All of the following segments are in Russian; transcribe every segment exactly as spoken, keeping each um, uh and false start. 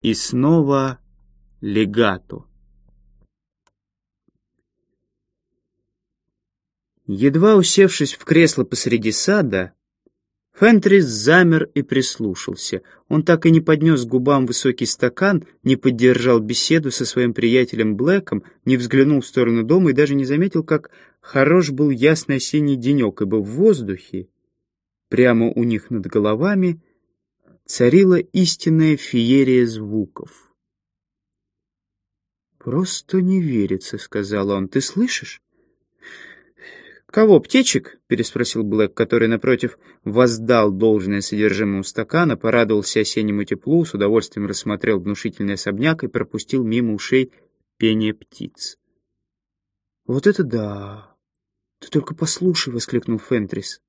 И снова легато. Едва усевшись в кресло посреди сада, Фентрис замер и прислушался. Он так и не поднес к губам высокий стакан, не поддержал беседу со своим приятелем Блэком, не взглянул в сторону дома и даже не заметил, как хорош был ясный осенний денек, ибо в воздухе, прямо у них над головами, царила истинная феерия звуков. «Просто не верится», — сказал он. «Ты слышишь?» «Кого, птичек?» — переспросил Блэк, который, напротив, воздал должное содержимому стакана, порадовался осеннему теплу, с удовольствием рассмотрел внушительный особняк и пропустил мимо ушей пение птиц. «Вот это да! Ты только послушай!» — воскликнул Фентрис.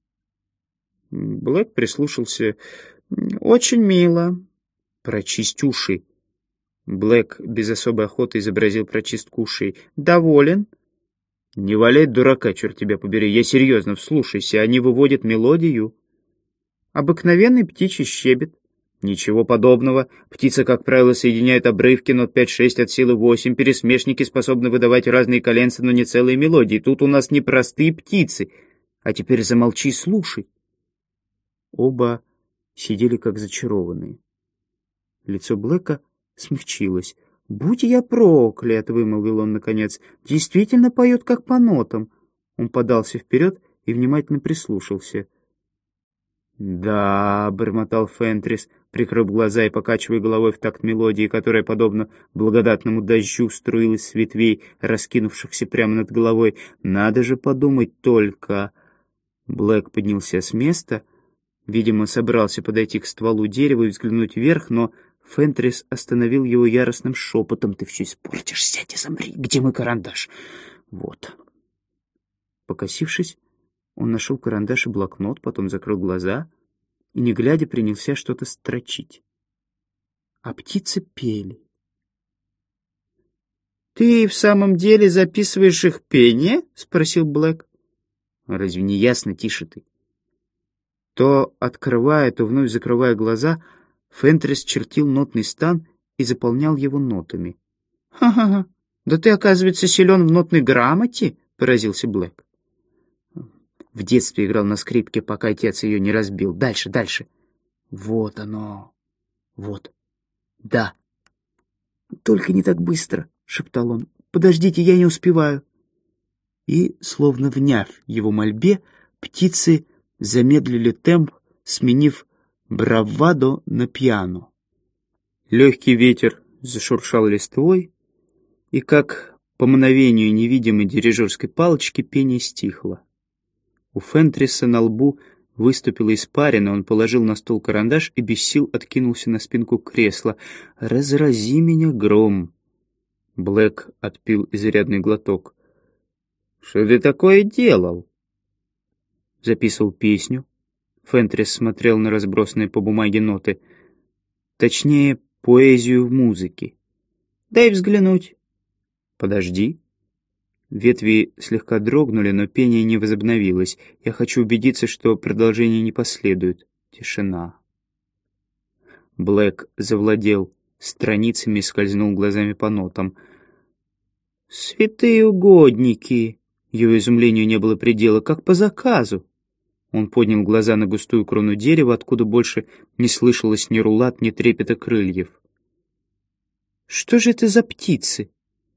Блэк прислушался. «Очень мило». «Прочисть уши». Блэк без особой охоты изобразил прочистку ушей. «Доволен?» «Не валяй дурака, черт тебя побери. Я серьезно, вслушайся. Они выводят мелодию». «Обыкновенный птичий щебет». «Ничего подобного. Птица, как правило, соединяет обрывки, нот пять-шесть от силы восемь. Пересмешники способны выдавать разные коленцы, но не целые мелодии. Тут у нас не простые птицы. А теперь замолчи и слушай». Оба сидели как зачарованные. Лицо Блэка смягчилось. «Будь я проклят!» — вымолвил он наконец. «Действительно поет, как по нотам». Он подался вперед и внимательно прислушался. «Да», — бормотал Фентрис, прикрыв глаза и покачивая головой в такт мелодии, которая, подобно благодатному дождю, струилась с ветвей, раскинувшихся прямо над головой. «Надо же подумать только!» Блэк поднялся с места. Видимо, собрался подойти к стволу дерева и взглянуть вверх, но Фентрис остановил его яростным шепотом. «Ты все испортишь, сядь и замри. Где мой карандаш?» «Вот». Покосившись, он нашел карандаш и блокнот, потом закрыл глаза и, не глядя, принялся что-то строчить. А птицы пели. «Ты в самом деле записываешь их пение?» — спросил Блэк. «Разве не ясно? Тише ты». То открывая, то вновь закрывая глаза, Фентрис чертил нотный стан и заполнял его нотами. «Ха-ха-ха! Да ты, оказывается, силен в нотной грамоте?» — поразился Блэк. «В детстве играл на скрипке, пока отец ее не разбил. Дальше, дальше!» «Вот оно! Вот! Да!» «Только не так быстро!» — шептал он. «Подождите, я не успеваю!» И, словно вняв его мольбе, птицы замедлили темп, сменив бравадо на пиано. Легкий ветер зашуршал листвой, и, как по мгновению невидимой дирижерской палочки, пение стихло. У Фентриса на лбу выступила испарина, он положил на стол карандаш и без сил откинулся на спинку кресла. «Разрази меня гром!» Блэк отпил изрядный глоток. «Что ты такое делал?» Записывал песню. Фентрис смотрел на разбросанные по бумаге ноты. Точнее, поэзию в музыке. «Дай взглянуть». «Подожди». Ветви слегка дрогнули, но пение не возобновилось. Я хочу убедиться, что продолжение не последует. Тишина. Блэк завладел страницами и скользнул глазами по нотам. «Святые угодники!» Его изумлению не было предела. «Как по заказу!» Он поднял глаза на густую крону дерева, откуда больше не слышалось ни рулат, ни трепета крыльев. «Что же это за птицы?»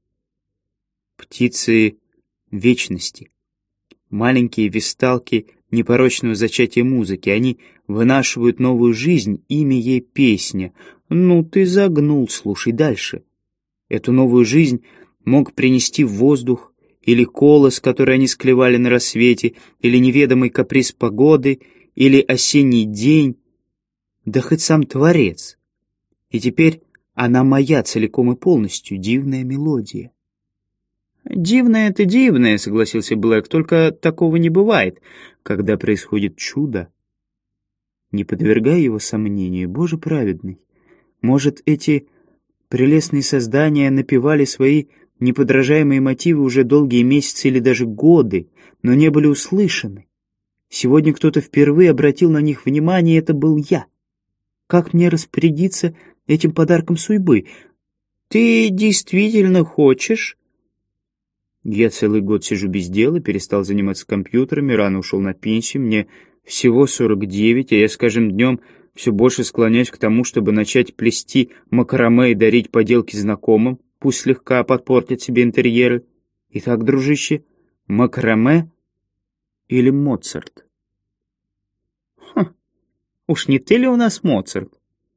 «Птицы вечности. Маленькие висталки непорочного зачатия музыки. Они вынашивают новую жизнь, имя ей песня. Ну, ты загнул, слушай дальше. Эту новую жизнь мог принести воздух, или колос, который они склевали на рассвете, или неведомый каприз погоды, или осенний день, да хоть сам Творец. И теперь она моя целиком и полностью, дивная мелодия». «Дивное — это дивное», — согласился Блэк, — «только такого не бывает. Когда происходит чудо, не подвергай его сомнению, Боже праведный. Может, эти прелестные создания напевали свои неподражаемые мотивы уже долгие месяцы или даже годы, но не были услышаны. Сегодня кто-то впервые обратил на них внимание, и это был я. Как мне распорядиться этим подарком судьбы. Ты действительно хочешь? Я целый год сижу без дела, перестал заниматься компьютерами, рано ушел на пенсию, мне всего сорок девять, а я с каждым днем все больше склоняюсь к тому, чтобы начать плести макраме и дарить поделки знакомым, пусть слегка подпортят себе интерьеры. Итак, дружище, макраме или Моцарт? Ха, уж не ты ли у нас Моцарт?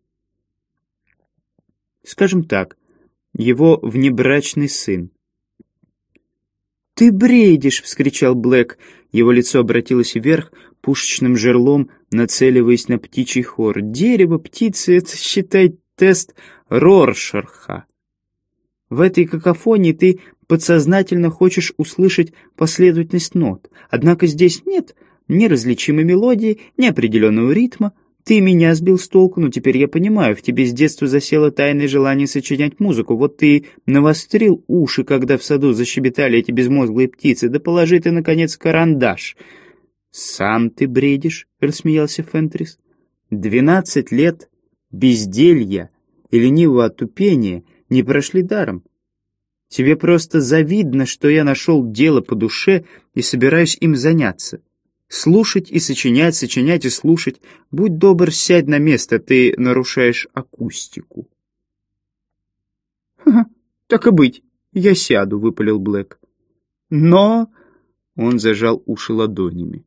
Скажем так, его внебрачный сын. «Ты бредишь!» — вскричал Блэк. Его лицо обратилось вверх, пушечным жерлом, нацеливаясь на птичий хор. «Дерево, птицы — это, считай, тест Роршаха. В этой какофонии ты подсознательно хочешь услышать последовательность нот. Однако здесь нет ни различимой мелодии, ни определенного ритма. Ты меня сбил с толку, но теперь я понимаю, в тебе с детства засело тайное желание сочинять музыку. Вот ты навострил уши, когда в саду защебетали эти безмозглые птицы. Да положи ты, наконец, карандаш». «Сам ты бредишь», — рассмеялся Фентрис. «Двенадцать лет безделья и ленивого отупения не прошли даром. Тебе просто завидно, что я нашел дело по душе и собираюсь им заняться. Слушать и сочинять, сочинять и слушать. Будь добр, сядь на место, ты нарушаешь акустику». «Ха-ха, так и быть, я сяду», — выпалил Блэк. «Но...» — он зажал уши ладонями.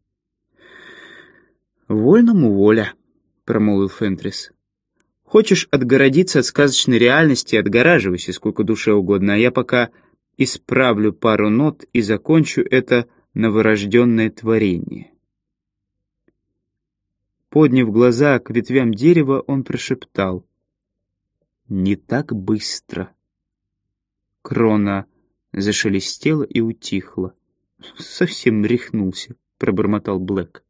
«Вольному воля», — промолвил Фентрис. «Хочешь отгородиться от сказочной реальности, отгораживайся сколько душе угодно, а я пока исправлю пару нот и закончу это новорожденное творение». Подняв глаза к ветвям дерева, он прошептал: «Не так быстро». Крона зашелестела и утихла. «Совсем рехнулся», — пробормотал Блэк.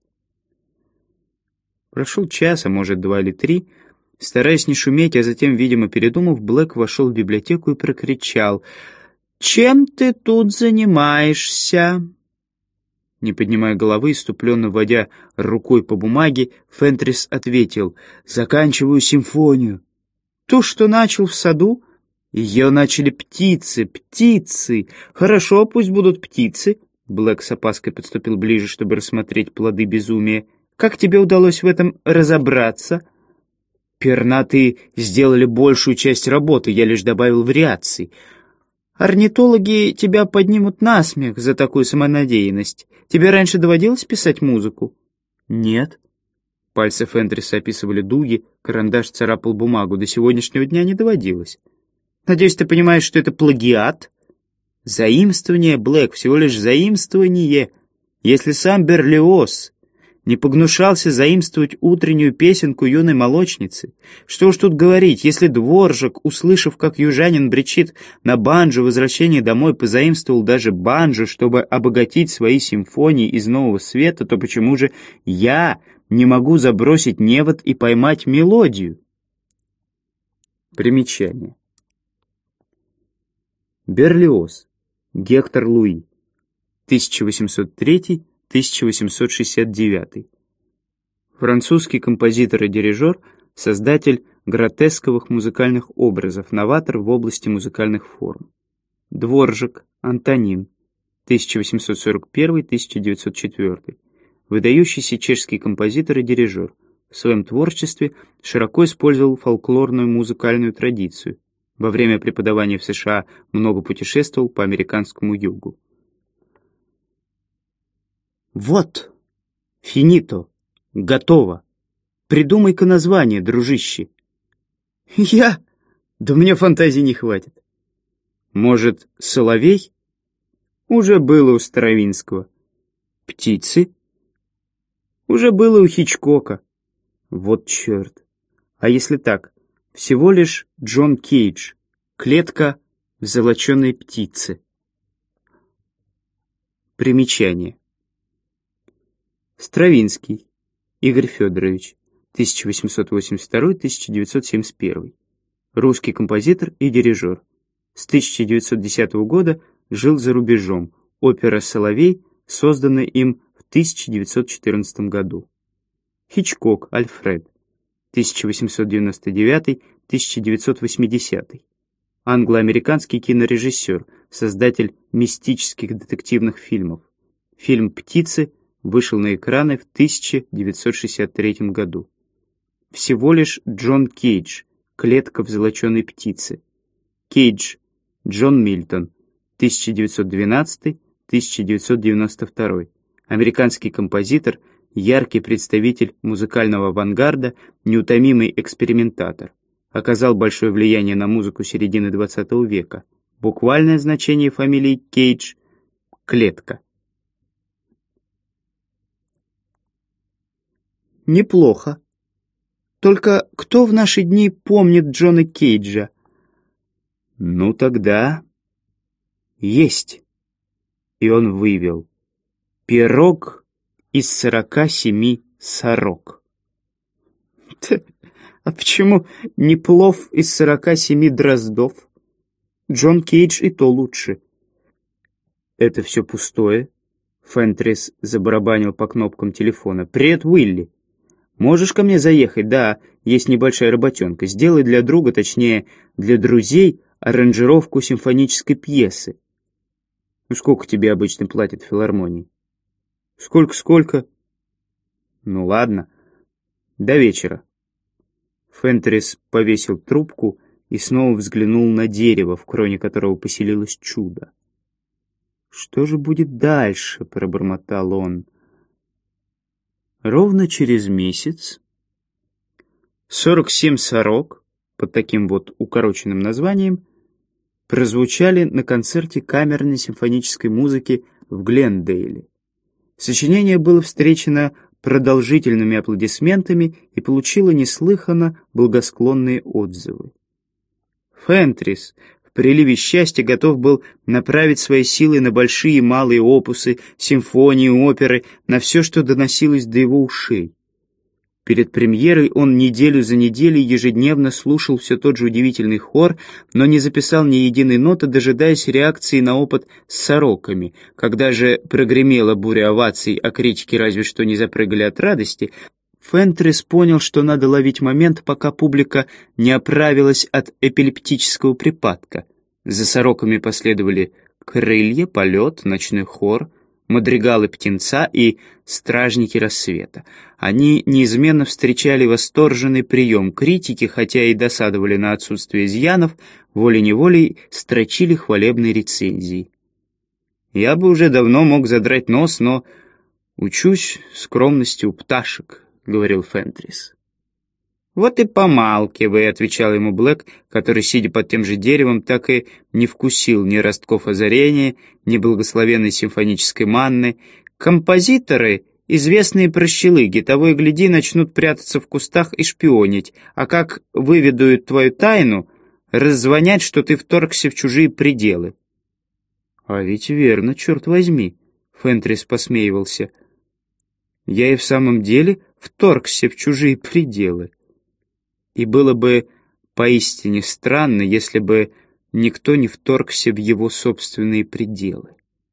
Прошел час, а может, два или три. Стараясь не шуметь, а затем, видимо, передумав, Блэк вошел в библиотеку и прокричал: «Чем ты тут занимаешься?» Не поднимая головы, иступленно водя рукой по бумаге, Фентрис ответил: «Заканчиваю симфонию». «То, что начал в саду?» «Ее начали птицы, птицы. Хорошо, пусть будут птицы». Блэк с опаской подступил ближе, чтобы рассмотреть плоды безумия. «Как тебе удалось в этом разобраться?» «Пернатые сделали большую часть работы, я лишь добавил вариаций. Орнитологи тебя поднимут на смех за такую самонадеянность. Тебе раньше доводилось писать музыку?» «Нет». Пальцы Фентриса описывали дуги, карандаш царапал бумагу. До сегодняшнего дня не доводилось. «Надеюсь, ты понимаешь, что это плагиат?» «Заимствование, Блэк, всего лишь заимствование. Если сам Берлиоз не погнушался заимствовать утреннюю песенку юной молочницы, что уж тут говорить, если Дворжак, услышав, как южанин бречит на банджо возвращение домой, позаимствовал даже банджо, чтобы обогатить свои симфонии из Нового Света, то почему же я не могу забросить невод и поймать мелодию?» Примечание. Берлиоз. Гектор Луи. тысяча восемьсот третий — тысяча восемьсот шестьдесят девятый. Французский композитор и дирижер, создатель гротесковых музыкальных образов, новатор в области музыкальных форм. Дворжак, Антонин. тысяча восемьсот сорок первый — тысяча девятьсот четвёртый. Выдающийся чешский композитор и дирижер. В своем творчестве широко использовал фольклорную музыкальную традицию. Во время преподавания в США много путешествовал по американскому югу. «Вот, финито, готово. Придумай-ка название, дружище». «Я? Да мне фантазии не хватит». «Может, соловей?» Уже было у Стравинского. «Птицы?» Уже было у Хичкока. Вот черт. А если так, всего лишь Джон Кейдж, клетка в золоченой птице. Примечание. Стравинский Игорь Федорович, тысяча восемьсот восемьдесят второй — тысяча девятьсот семьдесят первый. Русский композитор и дирижер. С тысяча девятьсот десятого года жил за рубежом. Опера «Соловей», созданная им в тысяча девятьсот четырнадцатом году. Хичкок Альфред, тысяча восемьсот девяносто девятый тысяча девятьсот восьмидесятый. Англо-американский кинорежиссер, создатель мистических детективных фильмов. Фильм «Птицы» вышел на экраны в тысяча девятьсот шестьдесят третьем году. Всего лишь Джон Кейдж, клетка в золоченой птице. Кейдж, Джон Мильтон, тысяча девятьсот двенадцатый — тысяча девятьсот девяносто второй. Американский композитор, яркий представитель музыкального авангарда, неутомимый экспериментатор. Оказал большое влияние на музыку середины двадцатого века. Буквальное значение фамилии Кейдж — клетка. Неплохо. Только кто в наши дни помнит Джона Кейджа? Ну тогда есть. И он вывел: пирог из сорока семи сорок. Т, а почему не плов из сорока семи дроздов? Джон Кейдж и то лучше. Это все пустое. Фентрис забарабанил по кнопкам телефона. Привет, Уилли. Можешь ко мне заехать? Да, есть небольшая работенка. Сделай для друга, точнее, для друзей, аранжировку симфонической пьесы. Ну, сколько тебе обычно платят в филармонии? Сколько-сколько? Ну, ладно. До вечера. Фентрис повесил трубку и снова взглянул на дерево, в кроне которого поселилось чудо. «Что же будет дальше?» — пробормотал он. Ровно через месяц сорок семь сорок, под таким вот укороченным названием, прозвучали на концерте камерной симфонической музыки в Глендейле. Сочинение было встречено продолжительными аплодисментами и получило неслыханно благосклонные отзывы. Фентрис в приливе счастья готов был направить свои силы на большие и малые опусы, симфонии, оперы, на все, что доносилось до его ушей. Перед премьерой он неделю за неделей ежедневно слушал все тот же удивительный хор, но не записал ни единой ноты, дожидаясь реакции на опыт с сороками. Когда же прогремела буря оваций, а критики разве что не запрыгали от радости, Фентрис понял, что надо ловить момент, пока публика не оправилась от эпилептического припадка. За сороками последовали «Крылья», «Полет», «Ночной хор», «Мадригалы птенца» и «Стражники рассвета». Они неизменно встречали восторженный прием критики, хотя и досадовали на отсутствие изъянов, волей-неволей строчили хвалебные рецензии. «Я бы уже давно мог задрать нос, но учусь скромности у пташек», — говорил Фентрис. «Вот и помалкивай», — отвечал ему Блэк, который, сидя под тем же деревом, так и не вкусил ни ростков озарения, ни благословенной симфонической манны. «Композиторы — известные прощелыги, того и гляди, начнут прятаться в кустах и шпионить, а как выведают твою тайну, раззвонять, что ты вторгся в чужие пределы». «А ведь верно, черт возьми», — Фентрис посмеивался. «Я и в самом деле вторгся в чужие пределы. И было бы поистине странно, если бы никто не вторгся в его собственные пределы».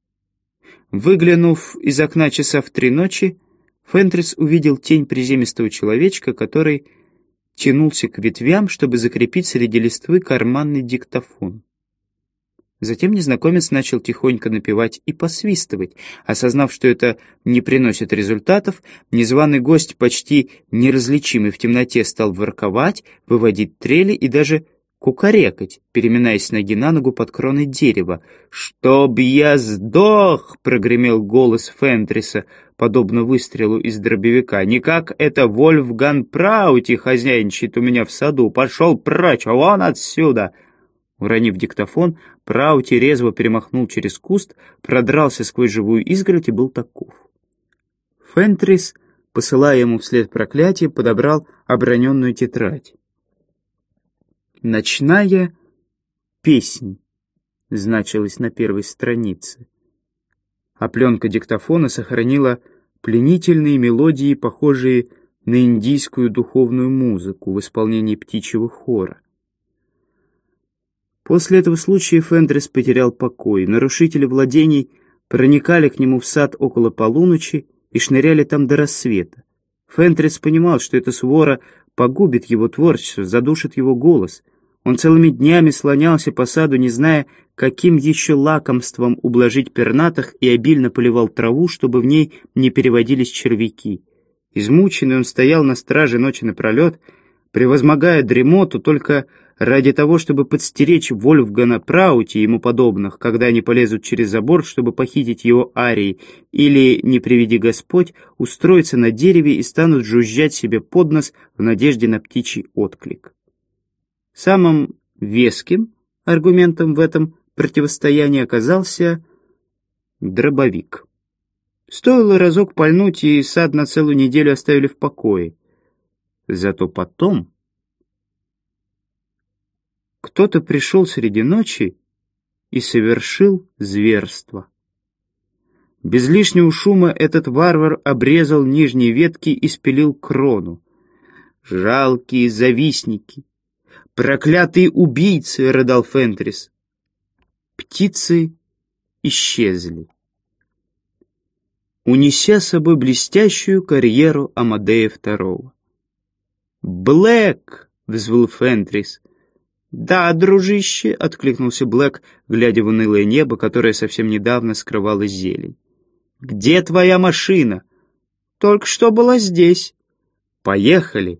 Выглянув из окна часа в три ночи, Фентрис увидел тень приземистого человечка, который тянулся к ветвям, чтобы закрепить среди листвы карманный диктофон. Затем незнакомец начал тихонько напевать и посвистывать. Осознав, что это не приносит результатов, незваный гость, почти неразличимый в темноте, стал ворковать, выводить трели и даже кукарекать, переминаясь с ноги на ногу под кроной дерева. «Чтоб я сдох!» — прогремел голос Фентриса, подобно выстрелу из дробовика. «Никак это Вольфган Праути хозяйничает у меня в саду! Пошел прочь! Вон отсюда!» Уронив диктофон, Праути резво перемахнул через куст, продрался сквозь живую изгородь и был таков. Фентрис, посылая ему вслед проклятие, подобрал оброненную тетрадь. «Ночная песнь» значилась на первой странице, а пленка диктофона сохранила пленительные мелодии, похожие на индийскую духовную музыку в исполнении птичьего хора. После этого случая Фентрис потерял покой. Нарушители владений проникали к нему в сад около полуночи и шныряли там до рассвета. Фентрис понимал, что эта свора погубит его творчество, задушит его голос. Он целыми днями слонялся по саду, не зная, каким еще лакомством ублажить пернатых, и обильно поливал траву, чтобы в ней не переводились червяки. Измученный он стоял на страже ночи напролет, превозмогая дремоту только ради того, чтобы подстеречь Вольфгана Праути и ему подобных, когда они полезут через забор, чтобы похитить его арии, или, не приведи Господь, устроиться на дереве и станут жужжать себе под нос в надежде на птичий отклик. Самым веским аргументом в этом противостоянии оказался дробовик. Стоило разок пальнуть, и сад на целую неделю оставили в покое. Зато потом кто-то пришел среди ночи и совершил зверство. Без лишнего шума этот варвар обрезал нижние ветки и спилил крону. «Жалкие завистники! Проклятые убийцы!» — рыдал Фентрис. Птицы исчезли, унеся с собой блестящую карьеру Амадея второго. «Блэк!» — взвыл Фентрис. «Да, дружище!» — откликнулся Блэк, глядя в унылое небо, которое совсем недавно скрывало зелень. «Где твоя машина?» «Только что была здесь». «Поехали!»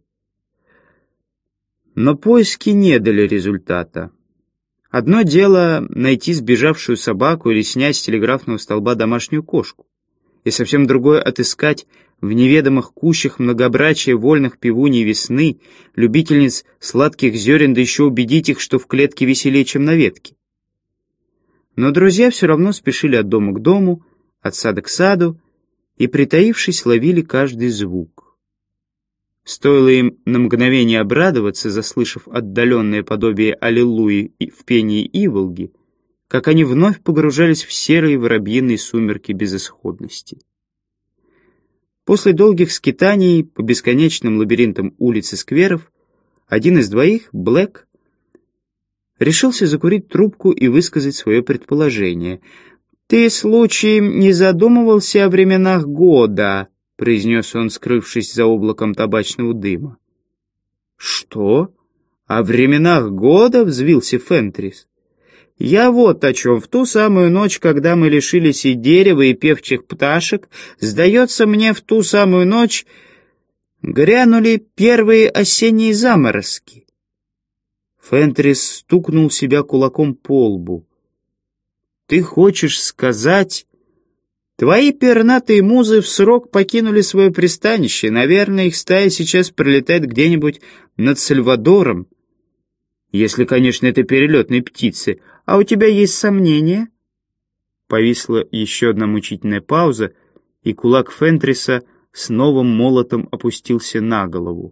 Но поиски не дали результата. Одно дело найти сбежавшую собаку или снять с телеграфного столба домашнюю кошку, и совсем другое — отыскать в неведомых кущах многообразия вольных пивуней весны, любительниц сладких зерен, да еще убедить их, что в клетке веселее, чем на ветке. Но друзья все равно спешили от дома к дому, от сада к саду, и, притаившись, ловили каждый звук. Стоило им на мгновение обрадоваться, заслышав отдаленное подобие аллилуйи в пении иволги, как они вновь погружались в серые воробьиные сумерки безысходности. После долгих скитаний по бесконечным лабиринтам улиц и скверов один из двоих, Блэк, решился закурить трубку и высказать свое предположение. «Ты, случаем, не задумывался о временах года?» — произнес он, скрывшись за облаком табачного дыма. «Что? О временах года?» — взвился Фентрис. «Я вот о чем. В ту самую ночь, когда мы лишились и дерева, и певчих пташек, сдается мне, в ту самую ночь грянули первые осенние заморозки». Фентрис стукнул себя кулаком по лбу. «Ты хочешь сказать...» «Твои пернатые музы в срок покинули свое пристанище. Наверное, их стая сейчас пролетает где-нибудь над Сальвадором. Если, конечно, это перелетные птицы. А у тебя есть сомнения?» Повисла еще одна мучительная пауза, и кулак Фентриса с новым молотом опустился на голову.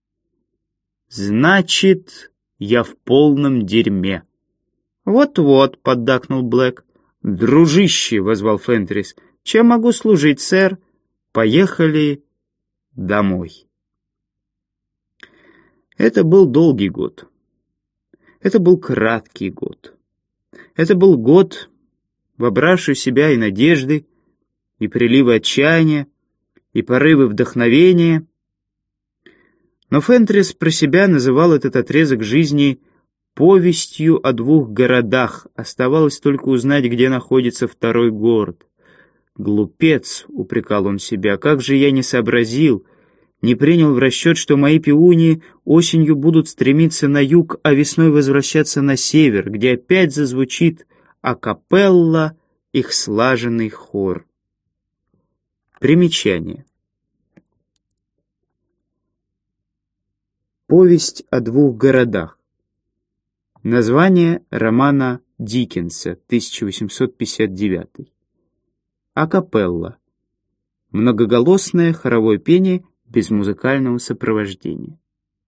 «Значит, я в полном дерьме». «Вот-вот», — поддакнул Блэк. «Дружище», — возвал Фентрис, — «чем могу служить, сэр? Поехали домой». Это был долгий год. Это был краткий год. Это был год, вобравший в себя и надежды, и приливы отчаяния, и порывы вдохновения. Но Фентрис про себя называл этот отрезок жизни повестью о двух городах. Оставалось только узнать, где находится второй город. «Глупец», — упрекал он себя, — «как же я не сообразил, не принял в расчет, что мои пиуни осенью будут стремиться на юг, а весной возвращаться на север, где опять зазвучит акапелла их слаженный хор». Примечание. Повесть о двух городах. Название романа Диккенса, тысяча восемьсот пятьдесят девятый. Акапелла. Многоголосное хоровое пение без музыкального сопровождения.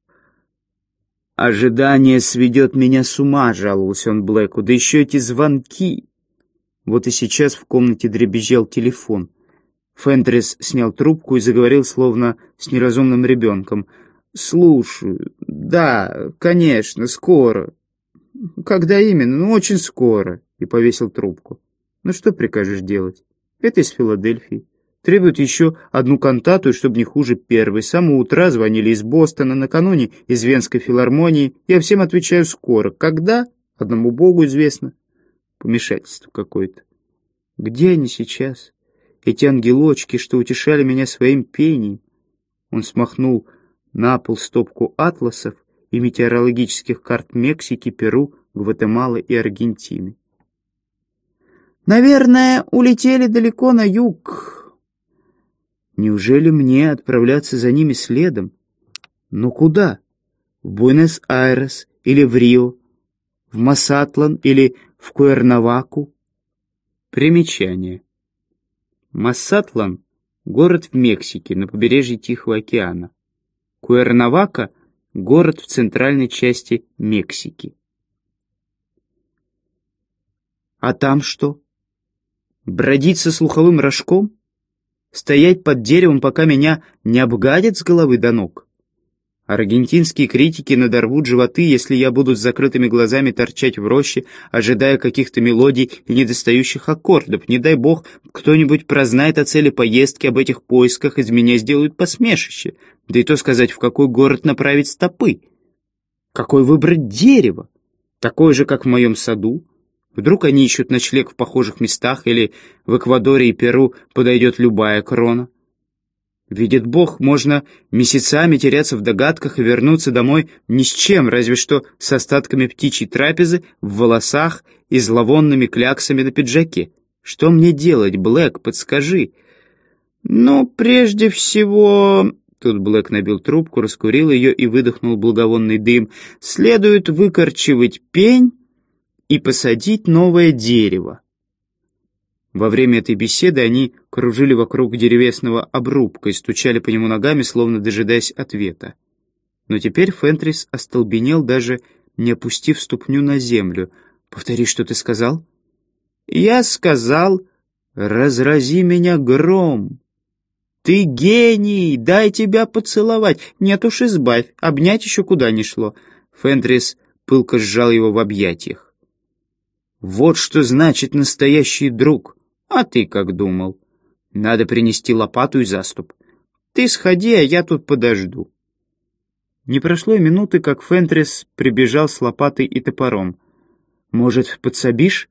«Ожидание сведет меня с ума», — жаловался он Блэку, — «да еще эти звонки». Вот и сейчас в комнате дребезжал телефон. Фентрис снял трубку и заговорил, словно с неразумным ребенком. «Слушаю. Да, конечно, скоро». «Когда именно? Ну, очень скоро». И повесил трубку. «Ну, что прикажешь делать? Это из Филадельфии. Требуют еще одну кантату, и чтобы не хуже первой. С самого утра звонили из Бостона, накануне из Венской филармонии. Я всем отвечаю скоро. Когда? Одному Богу известно. Помешательство какое-то. Где они сейчас? Эти ангелочки, что утешали меня своим пением. Он смахнул на пол стопку атласов и метеорологических карт Мексики, Перу, Гватемалы и Аргентины. Наверное, улетели далеко на юг. Неужели мне отправляться за ними следом? Но куда? В Буэнос-Айрес или в Рио? В Масатлан или в Куэрнаваку? Примечание. Масатлан — город в Мексике, на побережье Тихого океана. Куэрнавака — город в центральной части Мексики. А там что? Бродить со слуховым рожком? Стоять под деревом, пока меня не обгадят с головы до ног? Аргентинские критики надорвут животы, если я буду с закрытыми глазами торчать в роще, ожидая каких-то мелодий и недостающих аккордов. Не дай бог, кто-нибудь прознает о цели поездки, об этих поисках, из меня сделают посмешище. Да и то сказать, в какой город направить стопы. Какое выбрать дерево? Такое же, как в моем саду? Вдруг они ищут ночлег в похожих местах, или в Эквадоре и Перу подойдет любая крона? Видит Бог, можно месяцами теряться в догадках и вернуться домой ни с чем, разве что с остатками птичьей трапезы в волосах и зловонными кляксами на пиджаке. Что мне делать, Блэк, подскажи? Ну, прежде всего... Тут Блэк набил трубку, раскурил ее и выдохнул благовонный дым. Следует выкорчевать пень и посадить новое дерево. Во время этой беседы они кружили вокруг деревесного обрубка и стучали по нему ногами, словно дожидаясь ответа. Но теперь Фентрис остолбенел, даже не опустив ступню на землю. «Повтори, что ты сказал?» «Я сказал, разрази меня гром. Ты гений, дай тебя поцеловать. Нет уж, избавь, обнять еще куда ни шло». Фентрис пылко сжал его в объятиях. «Вот что значит настоящий друг. А ты как думал? Надо принести лопату и заступ. Ты сходи, а я тут подожду». Не прошло и минуты, как Фентрис прибежал с лопатой и топором. «Может, подсобишь?»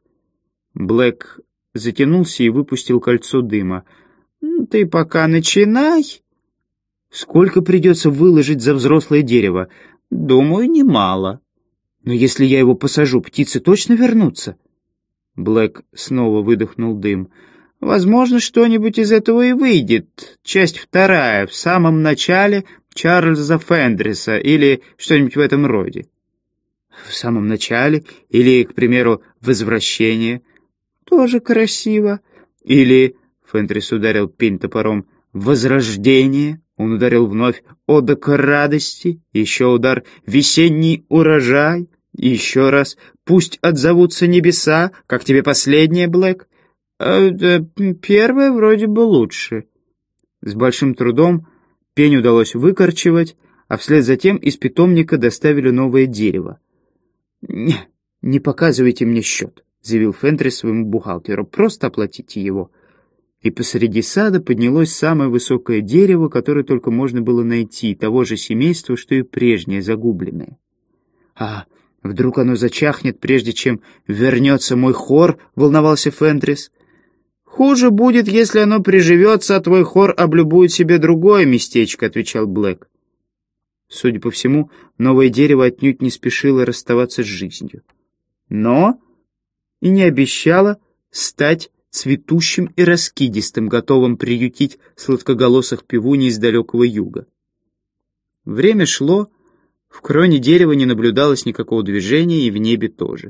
Блэк затянулся и выпустил кольцо дыма. «Ты пока начинай». «Сколько придется выложить за взрослое дерево?» «Думаю, немало». «Но если я его посажу, птицы точно вернутся?» Блэк снова выдохнул дым. «Возможно, что-нибудь из этого и выйдет. Часть вторая, в самом начале Чарльза Фендриса или что-нибудь в этом роде». «В самом начале? Или, к примеру, «Возвращение»?» «Тоже красиво». «Или...» — Фендрис ударил пень топором. «Возрождение». Он ударил вновь. «Ода к радости». Еще удар. «Весенний урожай». Еще раз. «Пусть отзовутся небеса». Как тебе последнее, Блэк? Э, да, первое вроде бы лучше. С большим трудом пень удалось выкорчевать, а вслед за тем из питомника доставили новое дерево. «Не, не показывайте мне счет», — заявил Фентрис своему бухгалтеру. «Просто оплатите его». И посреди сада поднялось самое высокое дерево, которое только можно было найти, того же семейства, что и прежнее, загубленное. «А вдруг оно зачахнет, прежде чем вернется мой хор?» — волновался Фентрис. «Хуже будет, если оно приживется, а твой хор облюбует себе другое местечко», — отвечал Блэк. Судя по всему, новое дерево отнюдь не спешило расставаться с жизнью. Но и не обещало стать цветущим и раскидистым, готовым приютить сладкоголосых певуней из далекого юга. Время шло, в кроне дерева не наблюдалось никакого движения, и в небе тоже.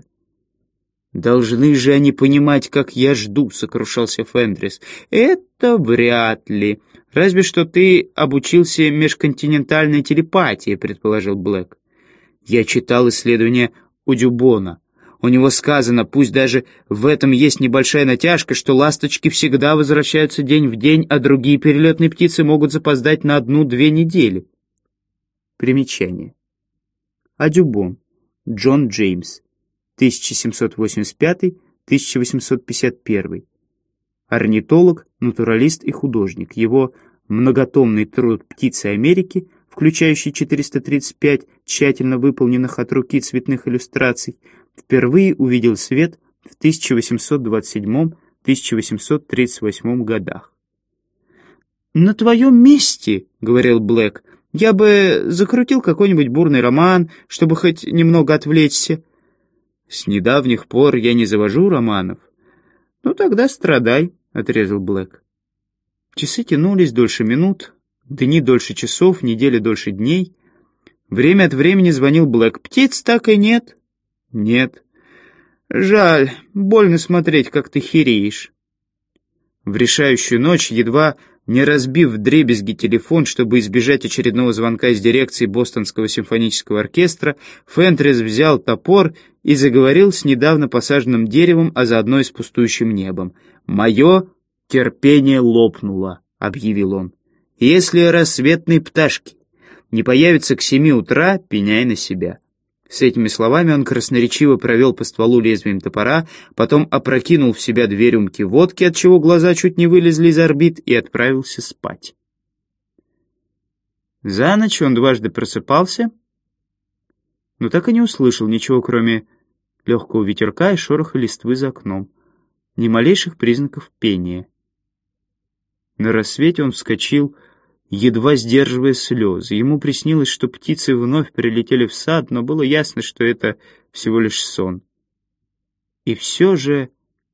«Должны же они понимать, как я жду», — сокрушался Фендрис. «Это вряд ли. Разве что ты обучился межконтинентальной телепатии», — предположил Блэк. «Я читал исследования у Дюбона. У него сказано, пусть даже в этом есть небольшая натяжка, что ласточки всегда возвращаются день в день, а другие перелетные птицы могут запоздать на одну-две недели». Примечание. Адюбон. Джон Джеймс. тысяча семьсот восемьдесят пятый — тысяча восемьсот пятьдесят первый. орнитолог, натуралист и художник. Его многотомный труд «Птицы Америки», включающий четыреста тридцать пять тщательно выполненных от руки цветных иллюстраций, впервые увидел свет в тысяча восемьсот двадцать седьмом — тысяча восемьсот тридцать восьмом годах. «На твоем месте, — говорил Блэк, — я бы закрутил какой-нибудь бурный роман, чтобы хоть немного отвлечься». «С недавних пор я не завожу романов». «Ну тогда страдай», — отрезал Блэк. Часы тянулись дольше минут, дни дольше часов, недели дольше дней. Время от времени звонил Блэк. «Птиц так и нет?» «Нет». «Жаль, больно смотреть, как ты хереешь». В решающую ночь, едва не разбив вдребезги телефон, чтобы избежать очередного звонка из дирекции Бостонского симфонического оркестра, Фентрес взял топор и заговорил с недавно посаженным деревом, а заодно и с пустующим небом. «Мое терпение лопнуло», — объявил он. «Если рассветные пташки не появятся к семи утра, пеняй на себя». С этими словами он красноречиво провел по стволу лезвием топора, потом опрокинул в себя две рюмки водки, отчего глаза чуть не вылезли из орбит, и отправился спать. За ночь он дважды просыпался, но так и не услышал ничего, кроме легкого ветерка и шороха листвы за окном. Ни малейших признаков пения. На рассвете он вскочил, едва сдерживая слезы. Ему приснилось, что птицы вновь прилетели в сад, но было ясно, что это всего лишь сон. И все же...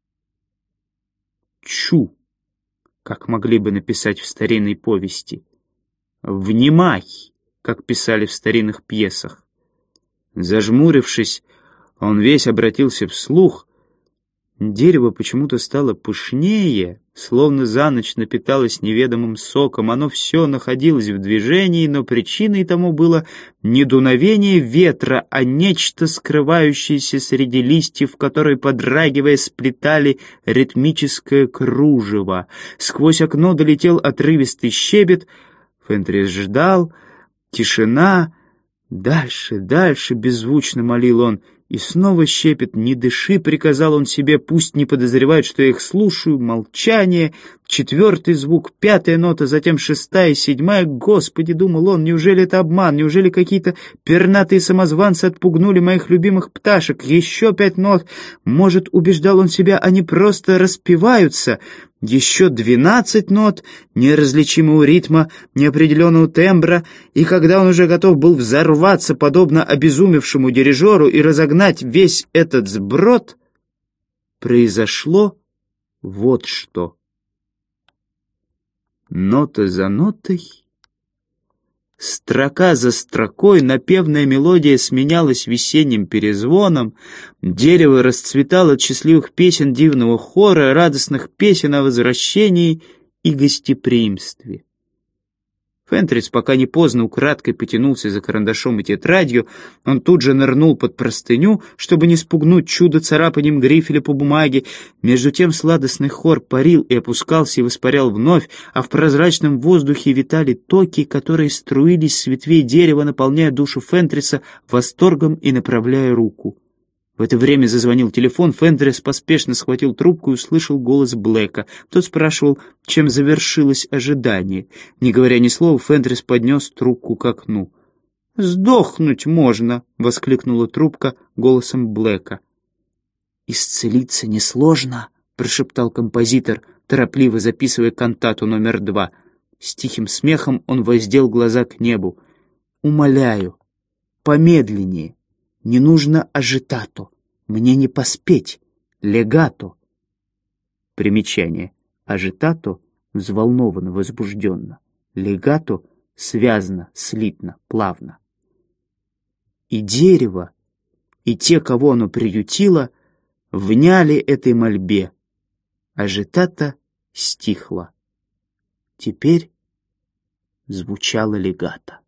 Чу, как могли бы написать в старинной повести. Внимай, как писали в старинных пьесах. Зажмурившись, он весь обратился вслух. Дерево почему-то стало пышнее, словно за ночь напиталось неведомым соком. Оно все находилось в движении, но причиной тому было не дуновение ветра, а нечто, скрывающееся среди листьев, которые, подрагивая, сплетали ритмическое кружево. Сквозь окно долетел отрывистый щебет. Фентрес ждал. Тишина. Дальше, дальше, беззвучно молил он. И снова щепет. «Не дыши», — приказал он себе, — «пусть не подозревают, что я их слушаю». Молчание, четвертый звук, пятая нота, затем шестая, седьмая. «Господи», — думал он, — «неужели это обман? Неужели какие-то пернатые самозванцы отпугнули моих любимых пташек? Еще пять нот. Может, убеждал он себя, они просто распеваются». Еще двенадцать нот неразличимого ритма, неопределенного тембра, и когда он уже готов был взорваться, подобно обезумевшему дирижеру, и разогнать весь этот сброд, произошло вот что. Нота за нотой, строка за строкой, напевная мелодия сменялась весенним перезвоном, дерево расцветало от счастливых песен дивного хора, радостных песен о возвращении и гостеприимстве. Фентрес, пока не поздно, украдкой потянулся за карандашом и тетрадью. Он тут же нырнул под простыню, чтобы не спугнуть чудо царапанием грифеля по бумаге. Между тем сладостный хор парил и опускался и воспарял вновь, а в прозрачном воздухе витали токи, которые струились с ветвей дерева, наполняя душу Фентреса восторгом и направляя руку. В это время зазвонил телефон. Фентрес поспешно схватил трубку и услышал голос Блэка. Тот спрашивал, чем завершилось ожидание. Не говоря ни слова, Фентрес поднес трубку к окну. «Сдохнуть можно!» — воскликнула трубка голосом Блэка. «Исцелиться несложно!» — прошептал композитор, торопливо записывая кантату номер два. С тихим смехом он воздел глаза к небу. «Умоляю, помедленнее. Не нужно ажитато. Мне не поспеть. Легато». Примечание. Ажитато — взволнованно, возбужденно. Легато — связно, слитно, плавно. И дерево, и те, кого оно приютило, вняли этой мольбе. Ажитато стихло. Теперь звучало легато.